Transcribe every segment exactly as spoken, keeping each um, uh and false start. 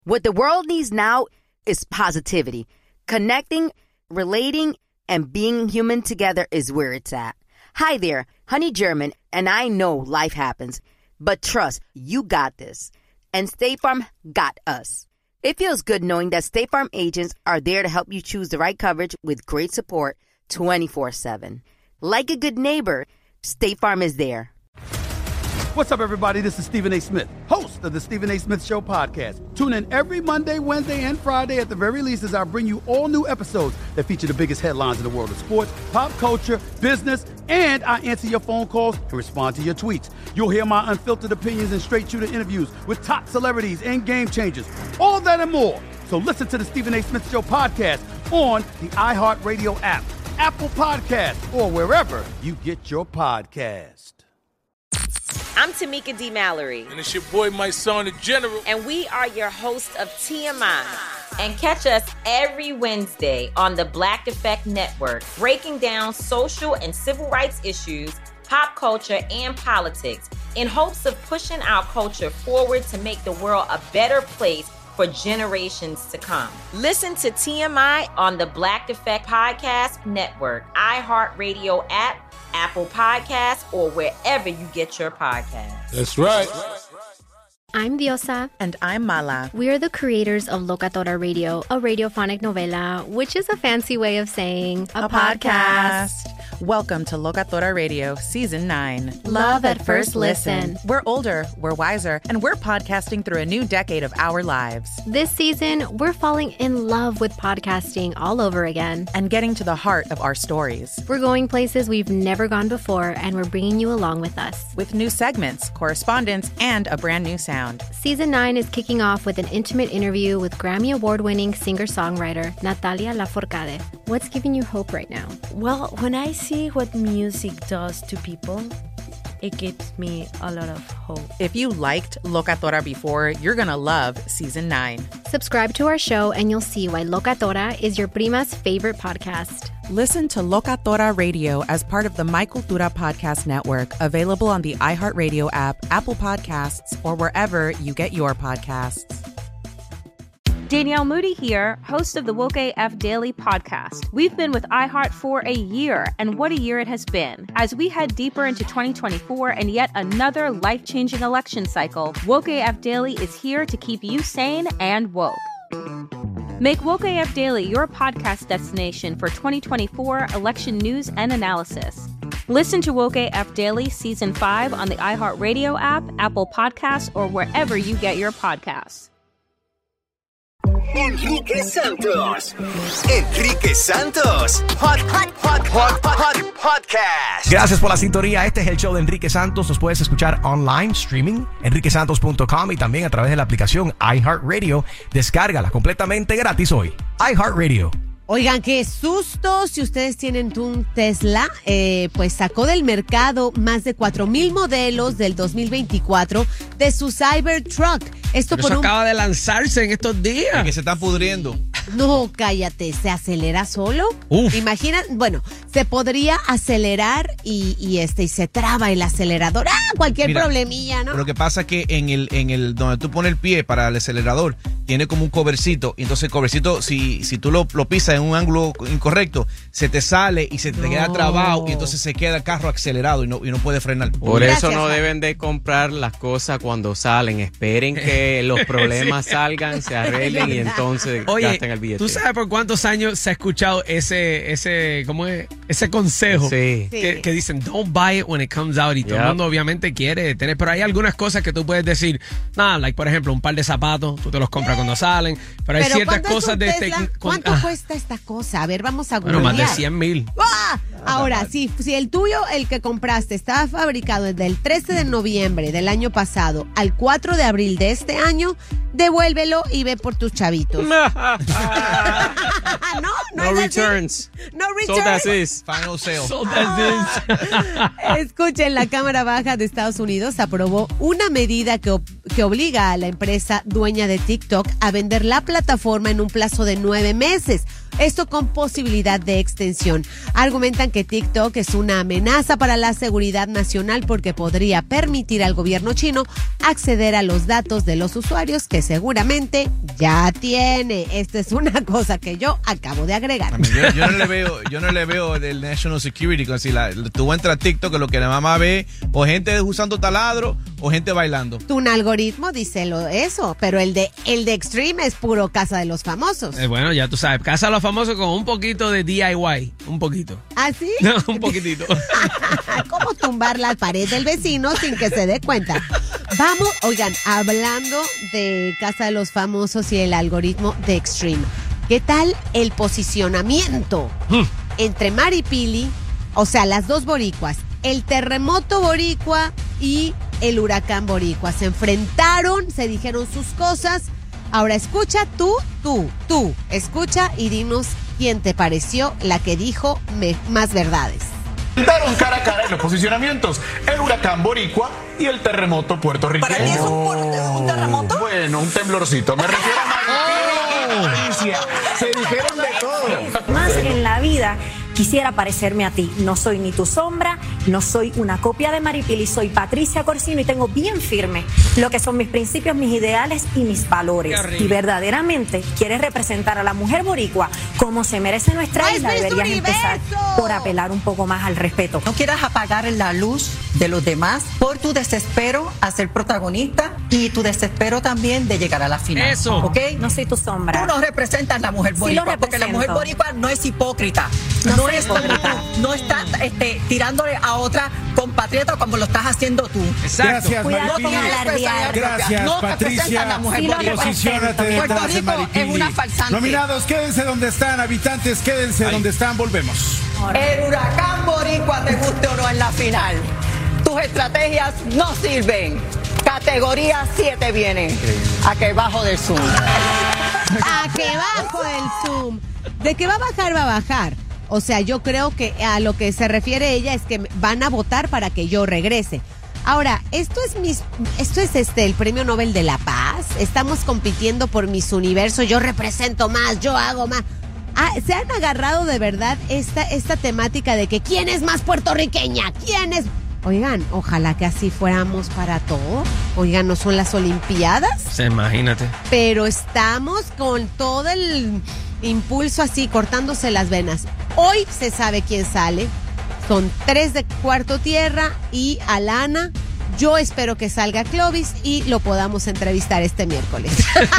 What the world needs now is positivity. Connecting, relating, and being human together is where it's at. Hi there, Honey German, and I know life happens, but trust, you got this. And State Farm got us. It feels good knowing that State Farm agents are there to help you choose the right coverage with great support twenty-four seven. Like a good neighbor, State Farm is there. What's up, everybody? This is Stephen A. Smith, host of the Stephen A. Smith Show podcast. Tune in every Monday, Wednesday, and Friday at the very least as I bring you all new episodes that feature the biggest headlines in the world of sports, pop culture, business, and I answer your phone calls and respond to your tweets. You'll hear my unfiltered opinions and straight-shooter interviews with top celebrities and game changers. All that and more. So listen to the Stephen A. Smith Show podcast on the iHeartRadio app, Apple Podcasts, or wherever you get your podcast. I'm Tamika D. Mallory. And it's your boy, my son, the General. And we are your hosts of T M I. And catch us every Wednesday on the Black Effect Network, breaking down social and civil rights issues, pop culture, and politics in hopes of pushing our culture forward to make the world a better place for generations to come. Listen to T M I on the Black Effect Podcast Network, iHeartRadio app, Apple Podcasts, or wherever you get your podcasts. That's right. I'm Diosa. And I'm Mala. We are the creators of Locatora Radio, a radiophonic novela, which is a fancy way of saying a, a podcast. podcast. Welcome to Locatora Radio, Season nine. Love at first listen. We're older, we're wiser, and we're podcasting through a new decade of our lives. This season, we're falling in love with podcasting all over again. And getting to the heart of our stories. We're going places we've never gone before, and we're bringing you along with us. With new segments, correspondence, and a brand new sound. Season nine is kicking off with an intimate interview with Grammy Award-winning singer-songwriter Natalia Lafourcade. What's giving you hope right now? Well, when I see what music does to people, it gives me a lot of hope. If you liked Locatora before, you're going to love Season nine. Subscribe to our show and you'll see why Locatora is your prima's favorite podcast. Listen to Locatora Radio as part of the My Cultura Podcast Network, available on the iHeartRadio app, Apple Podcasts, or wherever you get your podcasts. Danielle Moody here, host of the Woke A F Daily podcast. We've been with iHeart for a year, and what a year it has been. As we head deeper into twenty twenty-four and yet another life-changing election cycle, Woke A F Daily is here to keep you sane and woke. Make Woke A F Daily your podcast destination for twenty twenty-four election news and analysis. Listen to Woke A F Daily Season five on the iHeartRadio app, Apple Podcasts, or wherever you get your podcasts. Enrique Santos. Enrique Santos. Hot, hot, hot, hot, hot, podcast. Gracias por la sintonía. Este es el show de Enrique Santos. Nos puedes escuchar online, streaming, enrique santos punto com y también a través de la aplicación iHeartRadio. Descárgala completamente gratis hoy. iHeartRadio. Oigan, qué susto. Si ustedes tienen un Tesla, eh, pues sacó del mercado más de cuatro mil modelos del dos mil veinticuatro de su Cybertruck. Esto Pero por eso un... acaba de lanzarse en estos días. Es que se están pudriendo. No, cállate, ¿se acelera solo? Uf. Imagina, bueno, se podría acelerar y, y este y se traba el acelerador. ¡Ah! Cualquier Mira, problemilla, ¿no? Lo que pasa es que en el, en el donde tú pones el pie para el acelerador, tiene como un covercito. Y entonces el covercito, si, si tú lo, lo pisas en un ángulo incorrecto, se te sale y se te No. queda trabado. Y entonces se queda el carro acelerado y no, y no puede frenar. Por Gracias, eso no Juan. deben de comprar las cosas cuando salen. Esperen que los problemas Sí. salgan, se arreglen y entonces Oye, gasten el billete. ¿tú sabes por cuántos años se ha escuchado ese, ese, ¿cómo es? Ese consejo? Sí. Que, Sí. que dicen, don't buy it when it comes out. Y todo el Yep. mundo obviamente quiere tener, pero hay algunas cosas que tú puedes decir, nada, like por ejemplo, un par de zapatos, tú te los compras cuando salen, pero hay Pero ciertas ¿cuánto es cosas un de Tesla? este... ¿Cuánto ah, cuesta esta cosa? A ver, vamos a Bueno, más de googlear. cien mil. ¡Ah! Ahora, si, si el tuyo, el que compraste, estaba fabricado desde el trece de noviembre del año pasado al cuatro de abril de este año, devuélvelo y ve por tus chavitos. no, no, No es returns. así. No Sold returns. as is. Final sale. Sold as is. Escuchen, la Cámara Baja de Estados Unidos aprobó una medida que, ob- que obliga a la empresa dueña de TikTok a vender la plataforma en un plazo de nueve meses. Esto con posibilidad de extensión. Argumentan que TikTok es una amenaza para la seguridad nacional porque podría permitir al gobierno chino acceder a los datos de los usuarios que seguramente ya tiene. Esta es una cosa que yo acabo de agregar. I mean, yo, yo no le veo, yo no le veo del National Security. Como si la, tú entras a TikTok, que lo que la mamá ve, o gente usando taladro, o gente bailando. Un algoritmo dice lo, eso, pero el de el de Extreme es puro Casa de los Famosos. Eh, bueno, ya tú sabes, casa de los famosos con un poquito de D I Y. Un poquito. ¿Ah, sí? No, un poquitito. ¿Cómo tumbar la pared del vecino sin que se dé cuenta? Vamos, oigan, hablando de Casa de los Famosos y el algoritmo de Extreme, ¿qué tal el posicionamiento Mm. entre Mari Pili, o sea, las dos boricuas, el terremoto boricua y el huracán boricua? Se enfrentaron, se dijeron sus cosas. Ahora escucha tú, tú, tú, escucha y dinos quién te pareció la que dijo me- más verdades. Daron cara a cara en los posicionamientos, el huracán boricua y el terremoto puertorriqueño. ¿Para ti es un, un terremoto? Bueno, un temblorcito. Me refiero a Maripili y Patricia. Se dijeron de todo. Más en la vida quisiera parecerme a ti. No soy ni tu sombra, no soy una copia de Maripili, soy Patricia Corsino y tengo bien firme lo que son mis principios, mis ideales y mis valores. Y verdaderamente quieres representar a la mujer boricua como se merece nuestra ¡Pues, isla, Miss deberías empezar Universo! por apelar un poco más al respeto. No quieras apagar la luz de los demás por tu desespero a ser protagonista y tu desespero también de llegar a la final. Eso. ¿Ok? No soy tu sombra. Tú no representas la mujer Sí boricua, lo porque la mujer represento. boricua no es hipócrita. No No, soy es hipócrita. no está este, tirándole a otra compatriota como lo estás haciendo tú. Exacto. Gracias, Cuidado Maripili. con alardear. Gracias, no Patricia. representan la mujer Sí lo boricua. Posiciónate represento. Puerto detrás de Rico Maripili. es una falsante. Nominados, quédense donde están. Habitantes, quédense donde están. Volvemos. El huracán boricua, te guste o no, en la final. Tus estrategias no sirven. Categoría siete viene. A que bajo del Zoom. A que bajo el Zoom. De que va a bajar, va a bajar. O sea, yo creo que a lo que se refiere ella es que van a votar para que yo regrese. Ahora, esto es mis, esto es este el Premio Nobel de la Paz. Estamos compitiendo por Miss Universo. Yo represento más, yo hago más. Ah, se han agarrado de verdad esta, esta temática de que quién es más puertorriqueña, quién es. Oigan, ojalá que así fuéramos para todo. Oigan, ¿no son las Olimpiadas? Sí, imagínate. Pero estamos con todo el impulso así, cortándose las venas. Hoy se sabe quién sale. Son tres de Cuarto Tierra y Alana. Yo espero que salga Clovis y lo podamos entrevistar este miércoles.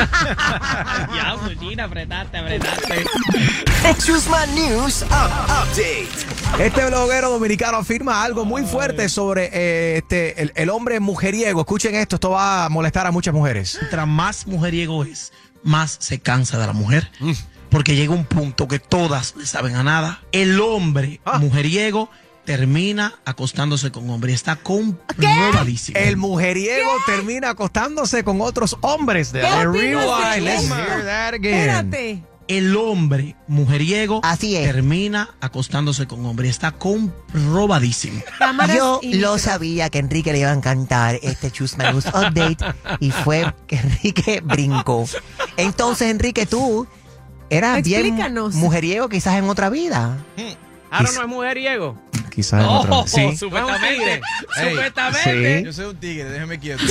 Ya, Gina, apretaste, apretaste. Chusma News Up- Update. Este bloguero dominicano afirma algo muy fuerte sobre eh, este el, el hombre mujeriego. Escuchen esto, esto va a molestar a muchas mujeres. Mientras más mujeriego es, más se cansa de la mujer. Porque llega un punto que todas le saben a nada. El hombre mujeriego termina acostándose con hombres. Está comprobadísimo. El mujeriego termina acostándose con otros hombres. ¿Qué The opinas rewind, de let's eso? hear that again. Espérate. El hombre mujeriego termina acostándose con hombres. Está comprobadísimo. Yo lo sabía que Enrique le iba a encantar este Chusma News Update y fue que Enrique brincó. Entonces, Enrique, tú eras bien Explícanos. mujeriego quizás en otra vida. Ahora no es mujeriego. Quizás en Oh, otra. Sí. supuestamente. Ey, Supuestamente. sí. Yo soy un tigre, déjeme quieto.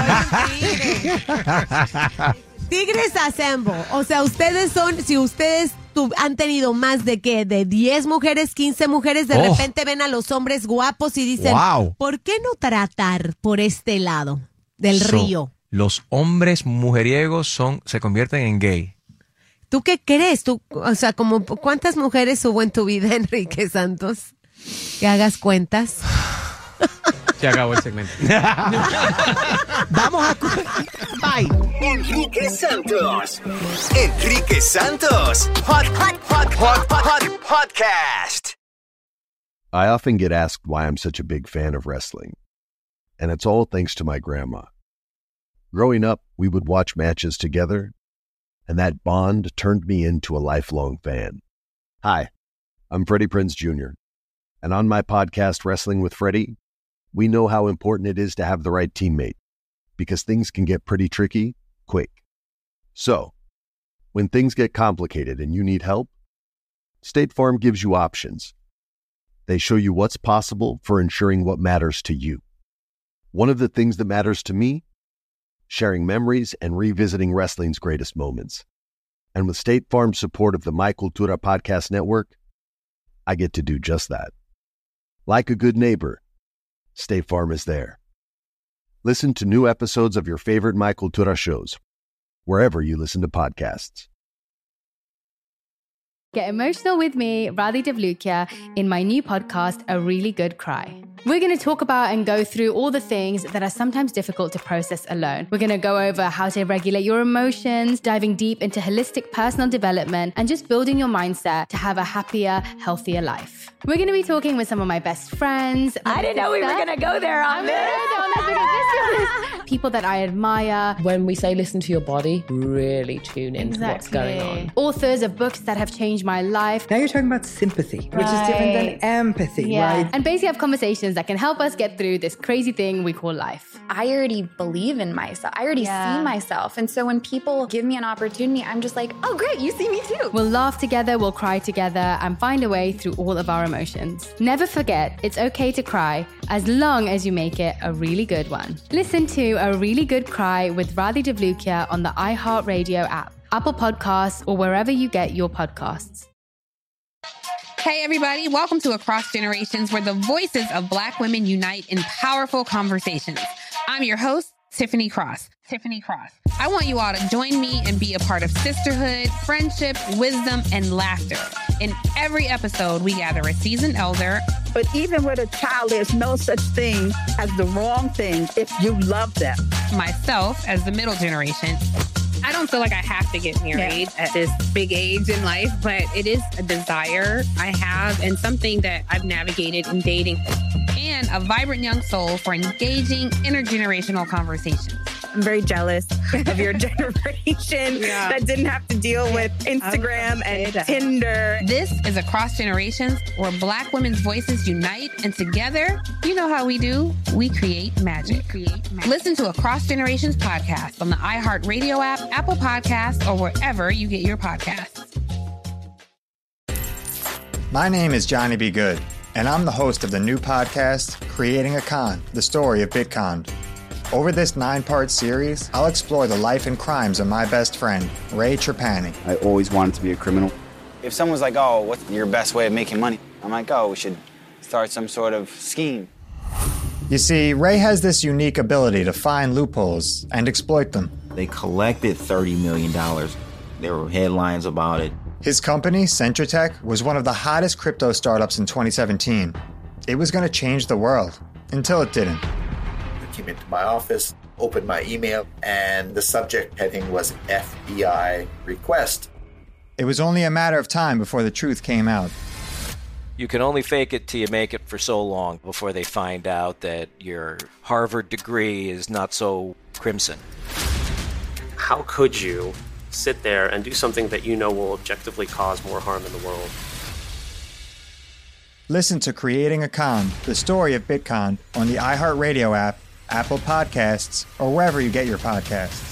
Tigres Assemble. O sea, ustedes son, si ustedes tu- han tenido más de que de diez mujeres, quince mujeres, de Oh. repente ven a los hombres guapos y dicen, Wow. ¿por qué no tratar por este lado del So, río? Los hombres mujeriegos son, se convierten en gay. ¿Tú qué crees? ¿Tú, o sea, como cuántas mujeres hubo en tu vida, Enrique Santos? Que hagas cuentas. Se acabó el segmento. Vamos a... Bye. Enrique Santos. Enrique Santos. Hot, hot, hot, hot, hot, hot podcast. I often get asked why I'm such a big fan of wrestling. And it's all thanks to my grandma. Growing up, we would watch matches together, and that bond turned me into a lifelong fan. Hi, I'm Freddie Prinze Junior, and on my podcast, Wrestling with Freddie, we know how important it is to have the right teammate, because things can get pretty tricky quick. So, when things get complicated and you need help, State Farm gives you options. They show you what's possible for ensuring what matters to you. One of the things that matters to me, sharing memories and revisiting wrestling's greatest moments. And with State Farm's support of the My Cultura Podcast Network, I get to do just that. Like a good neighbor, State Farm is there. Listen to new episodes of your favorite My Cultura shows, wherever you listen to podcasts. Get emotional with me, Radhi Devlukia, in my new podcast, A Really Good Cry. We're going to talk about and go through all the things that are sometimes difficult to process alone. We're going to go over how to regulate your emotions, diving deep into holistic personal development, and just building your mindset to have a happier, healthier life. We're going to be talking with some of my best friends. I didn't know we were going to go there on this. People that I admire. When we say listen to your body, really tune into exactly. what's going on. Authors of books that have changed my life. Now you're talking about sympathy, right. which is different than empathy, yeah. right? And basically have conversations that can help us get through this crazy thing we call life. I already believe in myself. I already yeah. see myself. And so when people give me an opportunity, I'm just like, oh, great, you see me too. We'll laugh together, we'll cry together, and find a way through all of our emotions. Never forget, it's okay to cry, as long as you make it a really good one. Listen to A Really Good Cry with Radhi Devlukia on the iHeartRadio app, Apple Podcasts, or wherever you get your podcasts. Hey, everybody. Welcome to Across Generations, where the voices of Black women unite in powerful conversations. I'm your host, Tiffany Cross. Tiffany Cross. I want you all to join me and be a part of sisterhood, friendship, wisdom, and laughter. In every episode, we gather a seasoned elder. But even with a child, there's no such thing as the wrong thing if you love them. Myself as the middle generation. I don't feel like I have to get married yeah. at this big age in life, but it is a desire I have and something that I've navigated in dating. And a vibrant young soul for engaging intergenerational conversations. I'm very jealous of your generation yeah. that didn't have to deal with Instagram and Tinder. This is Across Generations, where Black women's voices unite, and together, you know how we do, we create magic. We create magic. Listen to Across Generations podcast on the iHeartRadio app, Apple Podcasts, or wherever you get your podcasts. My name is Johnny B. Good, and I'm the host of the new podcast, Creating a Con, the story of Bitcon. Over this nine-part series, I'll explore the life and crimes of my best friend, Ray Trapani. I always wanted to be a criminal. If someone's like, oh, what's your best way of making money? I'm like, oh, we should start some sort of scheme. You see, Ray has this unique ability to find loopholes and exploit them. They collected thirty million dollars. There were headlines about it. His company, Centratech, was one of the hottest crypto startups in twenty seventeen. It was going to change the world, until it didn't. I came into my office, opened my email, and the subject heading was F B I request. It was only a matter of time before the truth came out. You can only fake it till you make it for so long before they find out that your Harvard degree is not so crimson. How could you sit there and do something that you know will objectively cause more harm in the world? Listen to Creating a Con, the story of Bitcon, on the iHeartRadio app, Apple Podcasts, or wherever you get your podcasts.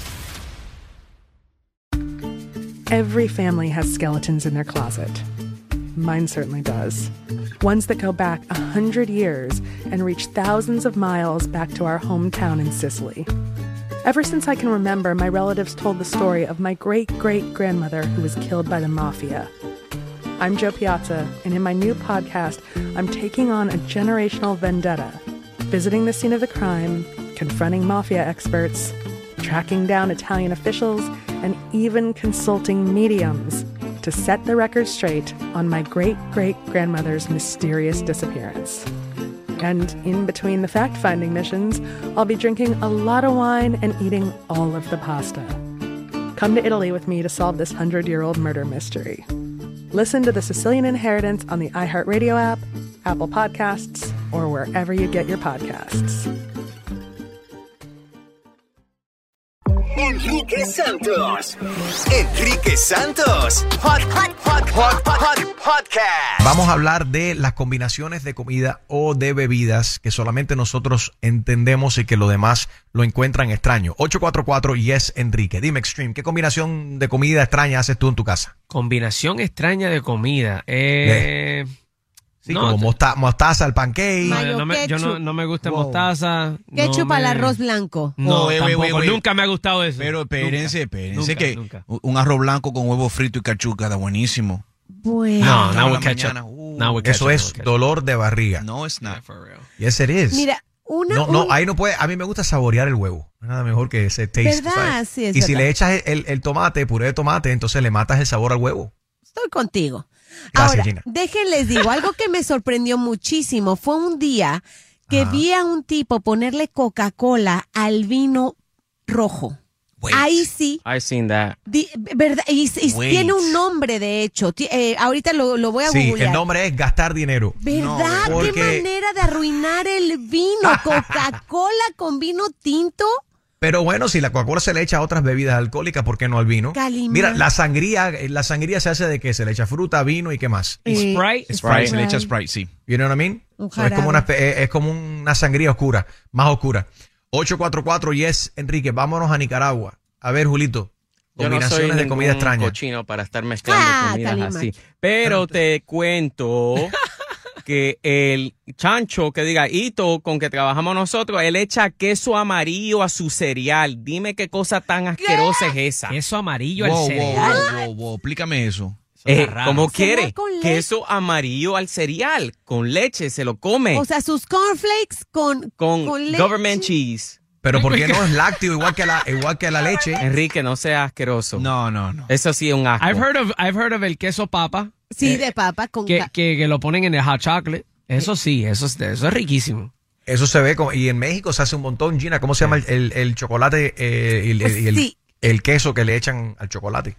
Every family has skeletons in their closet. Mine certainly does. Ones that go back a hundred years and reach thousands of miles back to our hometown in Sicily. Ever since I can remember, my relatives told the story of my great-great-grandmother who was killed by the mafia. I'm Jo Piazza, and in my new podcast, I'm taking on a generational vendetta, visiting the scene of the crime, confronting mafia experts, tracking down Italian officials, and even consulting mediums to set the record straight on my great-great-grandmother's mysterious disappearance. And in between the fact-finding missions, I'll be drinking a lot of wine and eating all of the pasta. Come to Italy with me to solve this hundred-year-old murder mystery. Listen to The Sicilian Inheritance on the iHeartRadio app, Apple Podcasts, or wherever you get your podcasts. Un Enrique Santos. Enrique Santos. Hot, hot, hot, hot, hot, hot podcast. Vamos a hablar de las combinaciones de comida o de bebidas que solamente nosotros entendemos y que los demás lo encuentran extraño. ocho cuatro cuatro Yes Enrique. Dime, Extreme, ¿qué combinación de comida extraña haces tú en tu casa? Combinación extraña de comida. Eh... Sí, no, como mosta, mostaza al pancake. No, no me, yo no, no me gusta wow. mostaza. Ketchup no al me... arroz blanco. No, Oh, wey, tampoco. wey, wey. Nunca me ha gustado eso. Pero espérense, espérense nunca, que nunca. un arroz blanco con huevo frito y cachuca está buenísimo. Bueno. No, Ah, no, la ketchup. mañana, uh, no, Eso es dolor de barriga. No, it's not. Yes, it is. Mira, una... No, no, un... ahí no puede. A mí me gusta saborear el huevo. No es nada mejor que ese taste. ¿Verdad? ¿sabes? Sí, es y si verdad. le echas el, el, el tomate, puré de tomate, entonces le matas el sabor al huevo. Estoy contigo. Gracias, Ahora, Gina. déjenles digo, algo que me sorprendió muchísimo fue un día que Ajá. vi a un tipo ponerle Coca-Cola al vino rojo. Wait. Ahí sí. I've seen that. Di, ¿verdad? Y, y Wait. tiene un nombre, de hecho. Ti- eh, ahorita lo, lo voy a Sí, googlear. el nombre es gastar dinero. ¿Verdad? No, ¿Qué porque- manera de arruinar el vino? Coca-Cola con vino tinto. Pero bueno, si la Coca-Cola se le echa a otras bebidas alcohólicas, ¿por qué no al vino? Calimán. Mira, la sangría, la sangría se hace de que se le echa fruta, vino y qué más. Eh, Sprite. Sprite, se le echa Sprite, sí. You know what I mean? Un So, es como una jarabe. espe- es, es como una sangría oscura, más oscura. ocho cuatro cuatro Yes Enrique, vámonos a Nicaragua. A ver, Julito, Yo no soy combinaciones de comida ningún extraña. cochino para estar mezclando Ah, comidas Calimán. así. Pero te cuento que el chancho que diga Hito con que trabajamos nosotros, él echa queso amarillo a su cereal. Dime qué cosa tan asquerosa es esa. Queso amarillo Wow, al wow, cereal. wow, wow, wow, explícame eso. Eh, raro. ¿Cómo Cereal quiere? con leche. Queso amarillo al cereal, con leche, se lo come. O sea, sus cornflakes con, con, con leche. government cheese. Pero ¿por qué no es lácteo igual que la, igual que la leche? Enrique, no sea asqueroso. No, no, no. Eso sí es un asco. I've heard of, I've heard of el queso papa. Sí, eh, de papa con que, ca- que, que lo ponen en el hot chocolate. Eso sí, eso es, eso es riquísimo. Eso se ve, como, y en México se hace un montón, Gina. ¿Cómo se llama el, el, el chocolate eh, y el, y el, Sí. el queso que le echan al chocolate?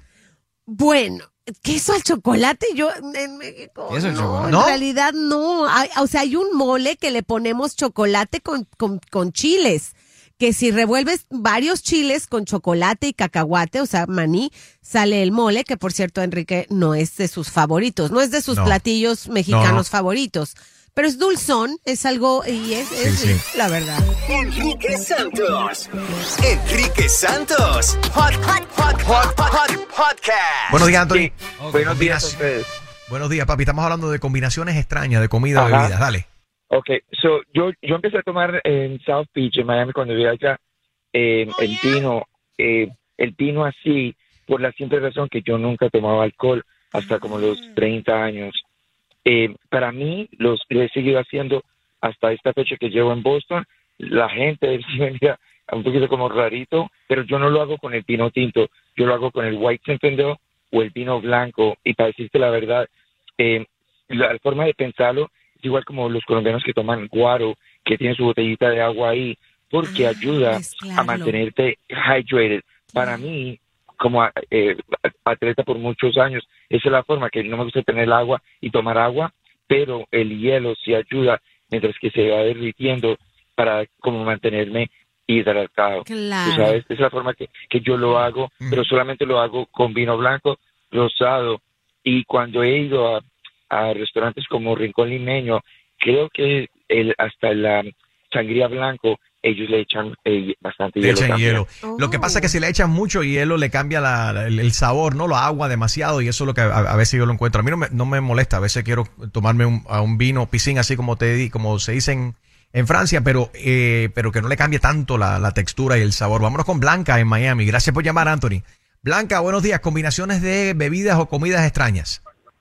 Bueno, queso al chocolate, yo en México. Queso al no, chocolate. en ¿No? realidad no. Hay- o sea, hay un mole que le ponemos chocolate con, con, con chiles. Que si revuelves varios chiles con chocolate y cacahuate, o sea, maní, sale el mole, que por cierto, Enrique, no es de sus favoritos, no es de sus No. platillos mexicanos No, no. favoritos. Pero es dulzón, es algo, y es, es Sí, sí. rico, la verdad. Enrique Santos. Enrique Santos. Hot, hot, hot, hot, hot, hot podcast. Buenos días, Anthony. Sí. Buenos días a Combinaci- ustedes. Buenos días, papi. Estamos hablando de combinaciones extrañas de comida o Ajá. bebidas. Dale. Ok, so, yo, yo empecé a tomar en South Beach, en Miami, cuando vivía allá, eh, el vino, eh, el vino así, por la simple razón que yo nunca tomaba alcohol hasta como los treinta años. Eh, para mí, los, lo he seguido haciendo hasta esta fecha que llevo en Boston. La gente sí me mira un poquito como rarito, pero yo no lo hago con el vino tinto, yo lo hago con el White Zinfandel o el vino blanco. Y para decirte la verdad, eh, la forma de pensarlo es igual como los colombianos que toman guaro, que tienen su botellita de agua ahí, porque Ah, ayuda mezclarlo. a mantenerte hydrated. Para mí, como eh, atleta por muchos años, esa es la forma que no me gusta tener agua y tomar agua, pero el hielo sí ayuda mientras que se va derritiendo para como mantenerme hidratado. Claro. Tú sabes, esa es la forma que, que yo lo hago, pero solamente lo hago con vino blanco, rosado, y cuando he ido a, a restaurantes como Rincón Limeño, creo que el, hasta la sangría blanco, ellos le echan eh, bastante Le hielo. echan también. hielo. Lo que pasa es que si le echan mucho hielo, le cambia la- la- el, el sabor, ¿no? La agua demasiado, y eso es lo que a, a veces yo lo encuentro. A mí no me, no me molesta. A veces quiero tomarme un, a un vino piscín, así como te di, como se dice en, en Francia, pero, eh, pero que no le cambie tanto la, la textura y el sabor. Vámonos con Blanca en Miami. Gracias por llamar, Anthony. Blanca, buenos días. Combinaciones de bebidas o comidas extrañas.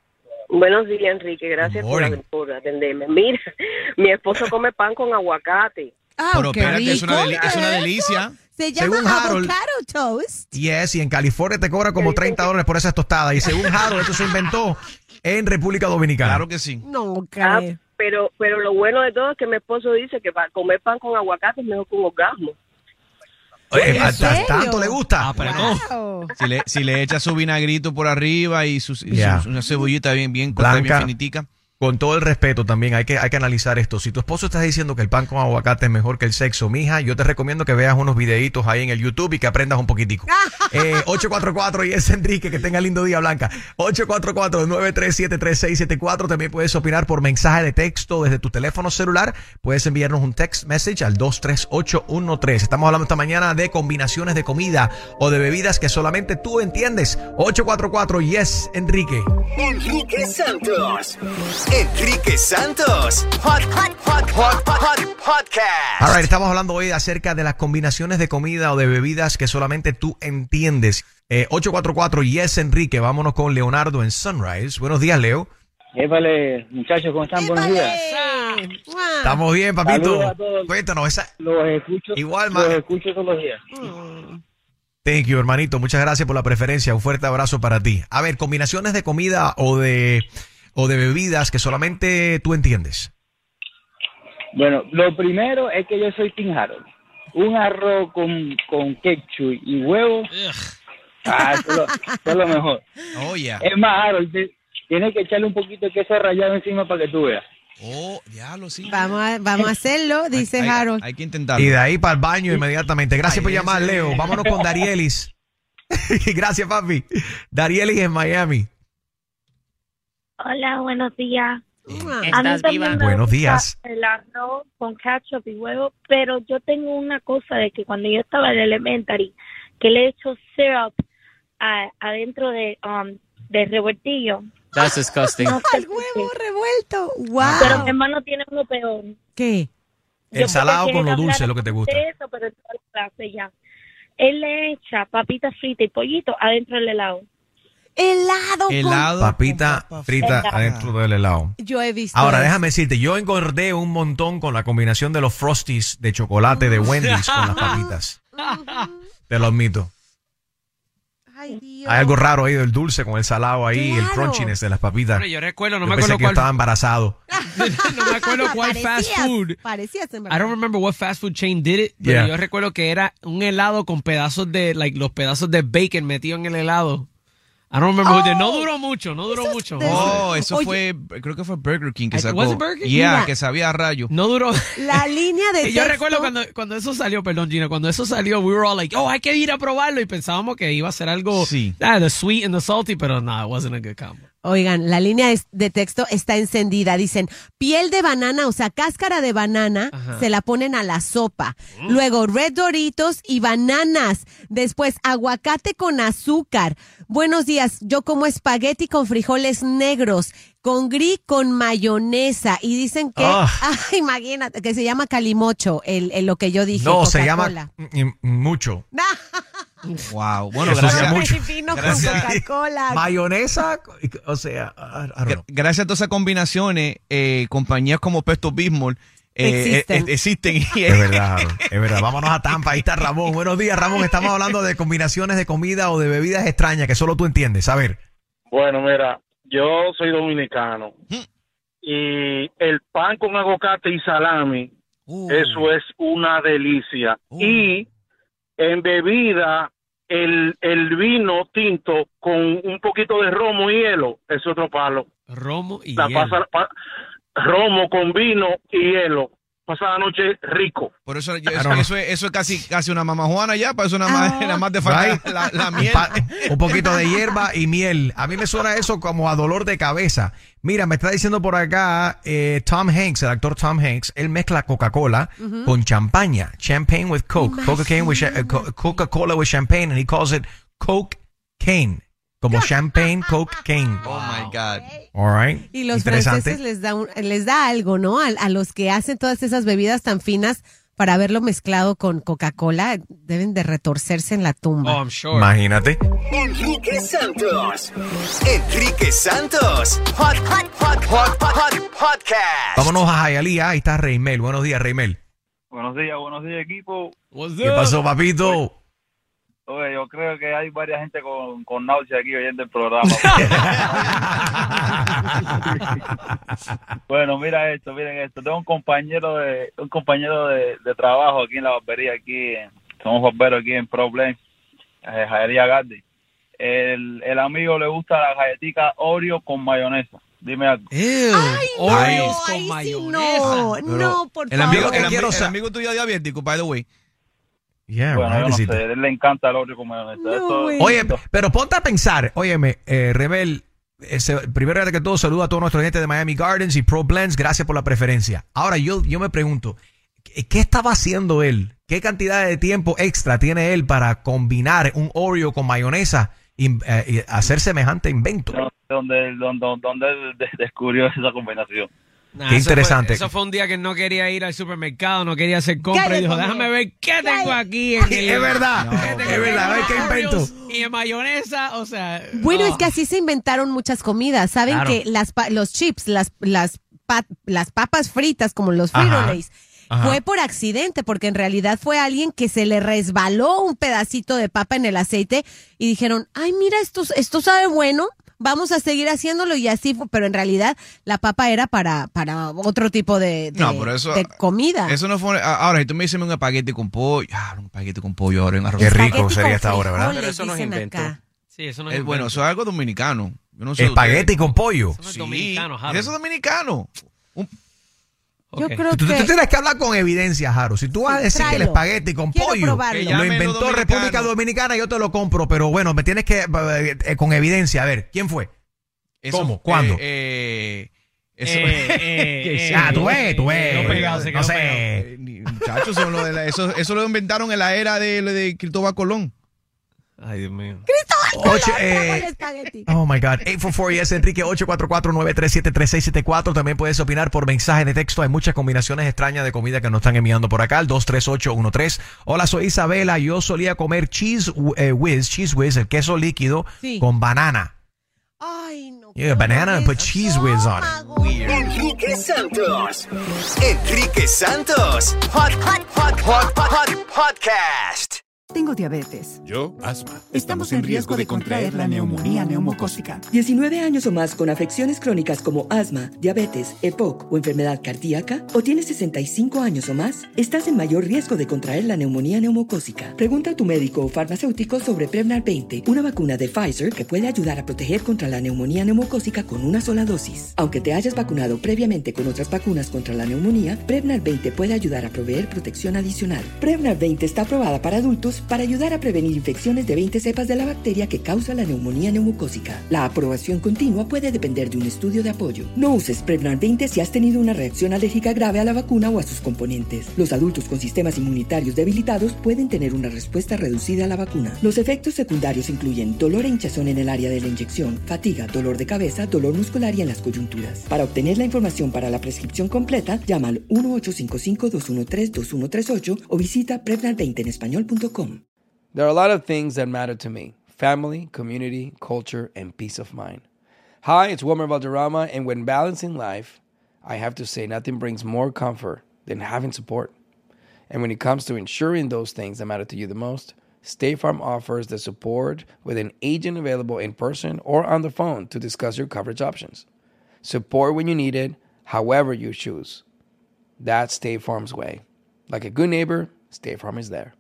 Buenos días, Enrique. Gracias Good por, morning. por atenderme. Mira, mi esposo come pan con aguacate. Ah, Pero qué espérate, es una, rico. deli- es una ¿Eso? delicia. Se llama Según Harold- avocado toast. Yes, y en California te cobra como treinta dólares por esas tostadas. Y según Harold, esto se inventó en República Dominicana. Claro que sí. No, Ah, creo. pero, pero lo bueno de todo es que mi esposo dice que para comer pan con aguacate es mejor que un orgasmo. Oye, ¿En ¿a- a- serio? ¿Tanto le gusta? Ah, pero ¿cómo? Wow. Si le, si le echa su vinagrito por arriba y, sus, y Ya. su- una cebollita bien, bien cortada, bien Blanca. finitica. con todo el respeto también, hay que, hay que analizar esto. Si tu esposo está diciendo que el pan con aguacate es mejor que el sexo, mija, yo te recomiendo que veas unos videitos ahí en el YouTube y que aprendas un poquitico. eh, ocho cuatro cuatro, y es Enrique, que tenga lindo día, Blanca. ocho cuatro cuatro, nueve tres siete, tres seis siete cuatro. También puedes opinar por mensaje de texto desde tu teléfono celular. Puedes enviarnos un text message al dos tres ocho uno tres. Estamos hablando esta mañana de combinaciones de comida o de bebidas que solamente tú entiendes. ocho cuatro cuatro, y es Enrique. Enrique Santos. Enrique Santos. Hot, hot, hot, hot, hot, podcast. All right, estamos hablando hoy acerca de las combinaciones de comida o de bebidas que solamente tú entiendes. Eh, ocho cuatro cuatro, y es Enrique. Vámonos con Leonardo en Sunrise. Buenos días, Leo. Épale, muchachos, ¿cómo están? Buenos días. Estamos bien, papito. Saludos a todos. Cuéntanos, esa... Los escucho, Igual, los man. escucho todos los días. Thank you, hermanito. Muchas gracias por la preferencia. Un fuerte abrazo para ti. A ver, combinaciones de comida o de, o de bebidas que solamente tú entiendes. Bueno, lo primero es que yo soy Team Harold. Un arroz con, con ketchup y huevos. Ah, eso es lo, eso es lo mejor. Oh, yeah. Es más, Harold, te- tienes que echarle un poquito de queso rallado encima para que tú veas. Oh, diablo, sí. Vamos a, vamos a hacerlo, dice hay, Harold. Hay que intentarlo. Y de ahí para el baño inmediatamente. Gracias Ay, por llamar, ese- Leo. Vámonos con Darielis. Gracias, papi. Darielis en Miami. Hola, buenos días. A mí ¿Estás también viva? me Buenos gusta días. el arroz con ketchup y huevo, pero yo tengo una cosa de que cuando yo estaba en elementary, que le echo syrup a- adentro de um, de revueltillo. That's disgusting. No sé ¡Al por huevo qué. revuelto! ¡Wow! Pero mi hermano tiene uno peor. ¿Qué? El salado con lo hablar dulce es lo que te gusta. de eso, pero en toda la clase ya. Él le echa papitas fritas y pollito adentro del helado. Helado. con- Helado. Papita frita Helado. adentro del helado. Yo he visto. Ahora, eso. déjame decirte, yo engordé un montón con la combinación de los Frosties de chocolate de Wendy's con las papitas. Te lo admito. Ay, Dios. Hay algo raro ahí del dulce con el salado ahí, el Claro. crunchiness de las papitas. Hombre, yo recuerdo, no Yo me pensé acuerdo que yo cuál. estaba embarazado. No me acuerdo cuál fast Parecías- food. Parecías en I don't remember what fast food chain did it, pero Yeah. yo recuerdo que era un helado con pedazos de, like, los pedazos de bacon metidos en el helado. I don't remember who did. No duró mucho, no duró mucho. Oh, eso Oye. fue, creo que fue Burger King que I- sacó. was it Burger King? Yeah, Mira. que sabía a rayo. No duró. La línea de Y yo texto- recuerdo cuando, cuando eso salió, perdón, Gina, cuando eso salió, we were all like, oh, hay que ir a probarlo. Y pensábamos que iba a ser algo, Sí. ah, the sweet and the salty, pero no, it wasn't a good combo. Oigan, la línea es- de texto está encendida. Dicen, piel de banana, o sea, cáscara de banana, Ajá. se la ponen a la sopa. Luego, red Doritos y bananas. Después, aguacate con azúcar. Buenos días, yo como espagueti con frijoles negros, con gris con mayonesa. Y dicen que, Ah. ay, imagínate, que se llama calimocho, el, el lo que yo dije. No, se Coca-Cola. llama mm, mm, mucho. Wow. Bueno, Eso gracias. sea mucho. Ay, vino con Gracias. Coca-Cola. Mayonesa, o sea, I don't know. Gra- Gracias a todas esas combinaciones, eh, compañías como Pesto Bismol eh, Existen. eh, existen. Y, Es verdad, Harold, es verdad. Vámonos a Tampa, ahí está Ramón. Buenos días, Ramón. Estamos hablando de combinaciones de comida o de bebidas extrañas que solo tú entiendes. A ver. Bueno, mira, yo soy dominicano y el pan con aguacate y salami, Uh, eso es una delicia. Uh. Y en bebida, el, el vino tinto con un poquito de romo y hielo, es otro palo. Romo y La hielo. pasa, pa- romo con vino y hielo. Pasa la noche rico. Por eso, yo- I eso, don't know. eso es, eso es casi, casi una mamajuana ya, para eso nada más, Ah. nada más de falta Right. la, la Un, miel. pa- un poquito de hierba y miel. A mí me suena eso como a dolor de cabeza. Mira, me está diciendo por acá eh, Tom Hanks, el actor Tom Hanks, él mezcla Coca-Cola con champaña. Champagne with Coke. Coca-Cola with, cha- eh, Co- Coca-Cola with champagne, and he calls it Coke Cane. Como champagne, Coke Cane. Oh my God. All right. Y los Interesante. franceses les da, un- les da algo, ¿no? A, a los que hacen todas esas bebidas tan finas para haberlo mezclado con Coca-Cola, deben de retorcerse en la tumba. Oh, I'm sure. Imagínate. Enrique Santos. Enrique Santos. Hot, hot, hot, hot, hot, podcast. Vámonos a Hialeah. Ahí está Reymel. Buenos días, Reymel. Buenos días, buenos días, equipo. What's ¿Qué up? pasó, papito? Oye, yo creo que hay varias gente con, con náusea aquí oyendo el programa. Bueno, mira esto, miren esto. Tengo un compañero de un compañero de, de trabajo aquí en la barbería, aquí en, somos barberos aquí en Problem, Hialeah Garden. El, el amigo le gusta la galletica Oreo con mayonesa. Dime algo. Ay, no, Oreos con ahí sí mayonesa. no, Pero no, por el favor. amigo, el, quiero ami- el sa- amigo tuyo es diabético, by the way. Yeah, Bueno, yo no pobrecito. sé, a él le encanta el Oreo con mayonesa. No, Eso- güey. Oye, pero ponte a pensar, óyeme, eh, Rebel, ese, primero que todo, saludo a todos nuestros gente de Miami Gardens y Pro Blends, gracias por la preferencia. Ahora, yo, yo me pregunto, ¿qué, qué estaba haciendo él? ¿Qué cantidad de tiempo extra tiene él para combinar un Oreo con mayonesa y, eh, y hacer semejante invento? no sé dónde, dónde, dónde él de- descubrió esa combinación. Nah, Qué eso interesante. Fue, eso fue un día que no quería ir al supermercado, no quería hacer compras Cállate, y dijo, hombre. déjame ver qué tengo aquí. En el, Es verdad, ¿Qué tengo es verdad, a ver qué invento. Oreos Y en mayonesa, o sea... Bueno, oh. es que así se inventaron muchas comidas. Saben Claro. que las pa- los chips, las las pa- las papas fritas como los Ajá. Frito-Lays Ajá. fue por accidente, porque en realidad fue alguien que se le resbaló un pedacito de papa en el aceite y dijeron, ay, mira, esto, esto sabe bueno, vamos a seguir haciéndolo y así fue, pero en realidad la papa era para, para otro tipo de, de, No, pero eso- de comida. Eso no fue. a- Ahora, si tú me dices un espagueti con pollo. Ah, un espagueti con pollo ahora en arroz. Qué rico Espagueti sería con esta hora, ¿verdad? frijoles, Pero eso no es dicen invento. acá. Sí, eso no es Eh, bueno, invento. eso es algo dominicano. Yo no sé Espagueti con pollo. Eso no es dominicano, Sí, Harold. eso es dominicano. Un- Yo Ok. creo Tú, tú que tienes que hablar con evidencia, Jaro. Si tú vas a decir que el tráelo. espagueti con Quiero pollo probarlo. Que lo llamen los inventó dominicanos. República Dominicana, yo te lo compro. Pero bueno, me tienes que, eh, eh, con evidencia, a ver, ¿quién fue? eso- ¿Cómo? ¿Cuándo? Eh, eh, eso, Eh, eh, eh, Ah, tú ves, tú ves. Quedó pegado, se No quedó sé. pegado. Eh, ni- Muchachos, son lo de la- eso, eso lo inventaron en la era de, de Cristóbal Colón. Ay, Dios mío. Ocho, Trago eh, el espagueti. Oh my God. ocho cuatro cuatro, yes, Enrique, ocho cuatro cuatro, nueve tres siete, tres seis siete cuatro. También puedes opinar por mensaje de texto. Hay muchas combinaciones extrañas de comida que nos están enviando por acá. El dos tres ocho uno tres. Hola, soy Isabela. Yo solía comer cheese eh, whiz, cheese whiz, el queso líquido Sí. con banana. Ay, no. Yeah, banana and put cheese whiz on it. Enrique Santos. Enrique Santos. Hot, hot, hot, hot, hot, podcast. Tengo diabetes. Yo, asma. Estamos en riesgo de contraer la neumonía neumocócica. diecinueve años o más con afecciones crónicas como asma, diabetes, E P O C o enfermedad cardíaca, o tienes sesenta y cinco años o más, estás en mayor riesgo de contraer la neumonía neumocócica. Pregunta a tu médico o farmacéutico sobre Prevnar veinte, una vacuna de Pfizer que puede ayudar a proteger contra la neumonía neumocócica con una sola dosis. Aunque te hayas vacunado previamente con otras vacunas contra la neumonía, Prevnar veinte puede ayudar a proveer protección adicional. Prevnar veinte está aprobada para adultos para ayudar a prevenir infecciones de veinte cepas de la bacteria que causa la neumonía neumocócica. La aprobación continua puede depender de un estudio de apoyo. No uses Prevnar veinte si has tenido una reacción alérgica grave a la vacuna o a sus componentes. Los adultos con sistemas inmunitarios debilitados pueden tener una respuesta reducida a la vacuna. Los efectos secundarios incluyen dolor e hinchazón en el área de la inyección, fatiga, dolor de cabeza, dolor muscular y en las coyunturas. Para obtener la información para la prescripción completa, llama al uno ocho cinco cinco, dos uno tres, dos uno tres ocho o visita prevnar veinte en español punto com. There are a lot of things that matter to me. Family, community, culture, and peace of mind. Hi, it's Wilmer Valderrama, and when balancing life, I have to say nothing brings more comfort than having support. And when it comes to ensuring those things that matter to you the most, State Farm offers the support with an agent available in person or on the phone to discuss your coverage options. Support when you need it, however you choose. That's State Farm's way. Like a good neighbor, State Farm is there.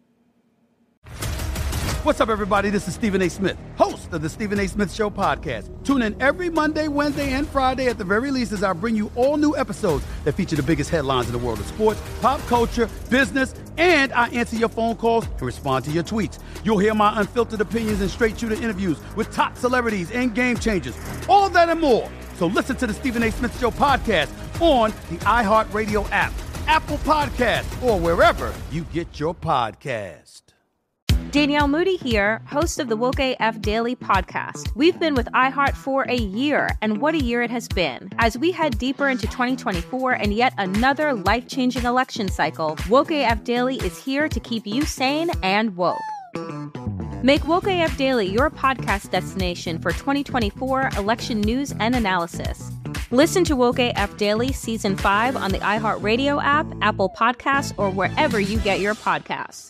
What's up, everybody? This is Stephen A. Smith, host of the Stephen A. Smith Show podcast. Tune in every Monday, Wednesday, and Friday at the very least as I bring you all new episodes that feature the biggest headlines in the world of sports, pop culture, business, and I answer your phone calls and respond to your tweets. You'll hear my unfiltered opinions and straight-shooter interviews with top celebrities and game changers. All that and more. So listen to the Stephen A. Smith Show podcast on the iHeartRadio app, Apple Podcasts, or wherever you get your podcast. Danielle Moody here, host of the Woke A F Daily podcast. We've been with iHeart for a year, and what a year it has been. As we head deeper into twenty twenty-four and yet another life-changing election cycle, Woke A F Daily is here to keep you sane and woke. Make Woke A F Daily your podcast destination for twenty twenty-four election news and analysis. Listen to Woke A F Daily Season five on the iHeartRadio app, Apple Podcasts, or wherever you get your podcasts.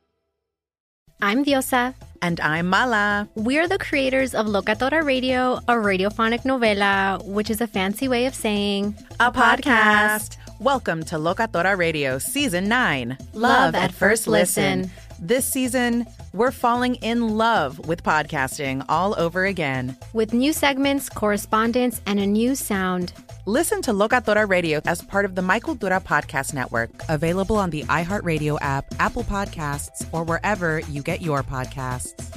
I'm Diosa. And I'm Mala. We're the creators of Locatora Radio, a radiophonic novela, which is a fancy way of saying a podcast. Welcome to Locatora Radio Season nine. Love, Love at, at First listen. listen. This season, we're falling in love with podcasting all over again. With new segments, correspondence, and a new sound. Listen to Locatora Radio as part of the My Cultura Podcast Network. Available on the iHeartRadio app, Apple Podcasts, or wherever you get your podcasts.